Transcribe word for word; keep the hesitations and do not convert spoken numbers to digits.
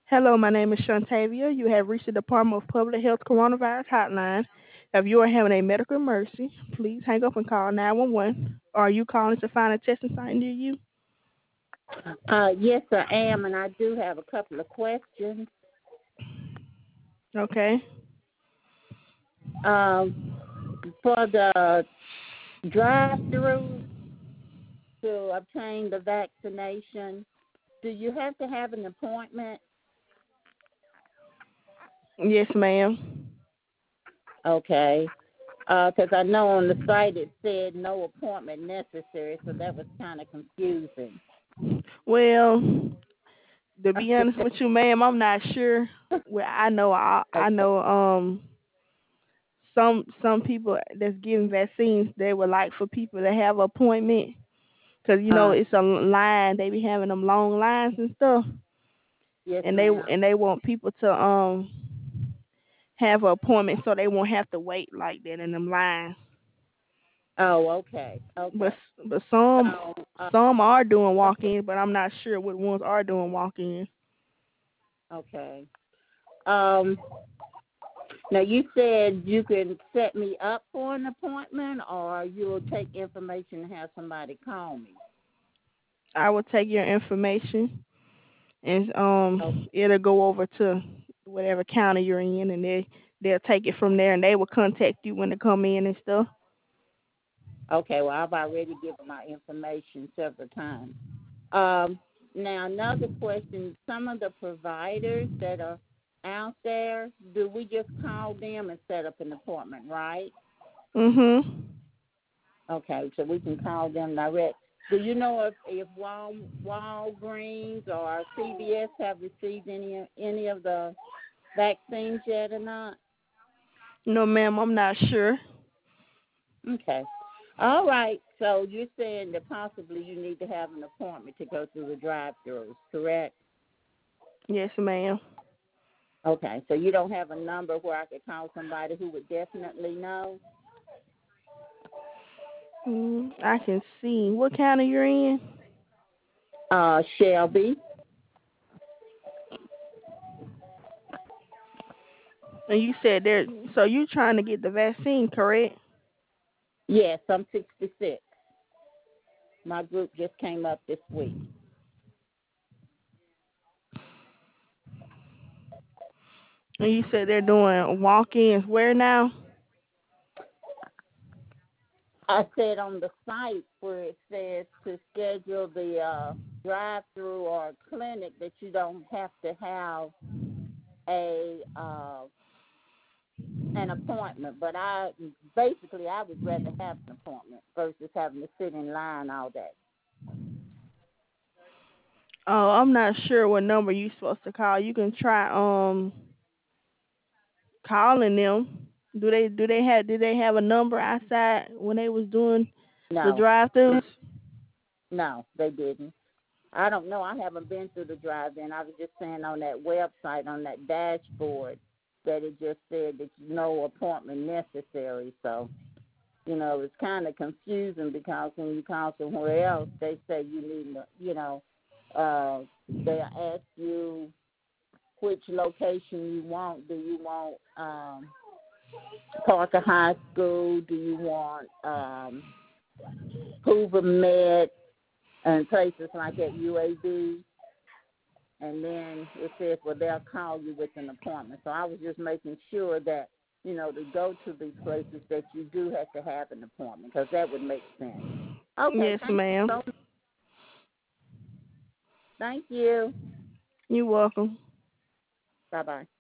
Hello, my name is Shantavia. You have reached the Department of Public Health Coronavirus Hotline. If you are having a medical emergency, please hang up and call nine one one. Are you calling to find a testing site near you? Uh, yes, I am, and I do have a couple of questions. Okay. Um, for the drive-through to obtain the vaccination, do you have to have an appointment? Yes, ma'am. Okay, because I know on the site it said no appointment necessary, so that was kind of confusing. Well, to be honest with you, ma'am, I'm not sure. Well, I know, I, I Okay. know, um, some some people that's giving vaccines, they would like for people to have an appointment, cause you know Uh, it's a line. They be having them long lines and stuff, yes, and they ma'am. and they want people to um have an appointment so they won't have to wait like that in them lines. Oh, okay, But okay. but some So, uh, some are doing okay, walk-ins, but I'm not sure what ones are doing walk-ins. okay. Um, Now, you said you can set me up for an appointment, or you'll take information and have somebody call me. I will take your information and Oh, um it'll go over to whatever county you're in, and they they'll take it from there, and they will contact you when they come in and stuff. okay. Well, I've already given my information several times. Um, Now, another question: some of the providers that are out there, do we just call them and set up an appointment, right? Mhm. Okay, so we can call them direct. Do you know if if Wal, Walgreens or C V S have received any any of the vaccines yet or not? No, ma'am, I'm not sure. Okay. All right. So you're saying that possibly you need to have an appointment to go through the drive-throughs, correct? Yes, ma'am. Okay. So you don't have a number where I could call somebody who would definitely know? Mm, I can see. What county you're in? Uh, Shelby. And you said there. So you trying to get the vaccine, correct? Yes, I'm sixty-six. My group just came up this week. And you said they're doing walk-ins. Where now? I said on the site where it says to schedule the uh, drive-through or clinic that you don't have to have a uh, an appointment, but I basically I would rather have an appointment versus having to sit in line all day. Oh, I'm not sure what number you supposed to call. You can try um calling them. Do they do they have did they have a number outside when they was doing the No, drive-throughs? no, they didn't. I don't know. I haven't been through the drive-in. I was just saying on that website, on that dashboard, that it just said that no appointment necessary. So, you know, it's kind of confusing because when you call somewhere else, they say you need, you know, uh, they ask you which location you want. Do you want um, Parker High School? Do you want um, Hoover Med and places like at U A B? And then it says, well, they'll call you with an appointment. So I was just making sure that, you know, to go to these places that you do have to have an appointment because that would make sense. Okay, Yes, thank you ma'am. so much. Thank you. You're welcome. Bye-bye.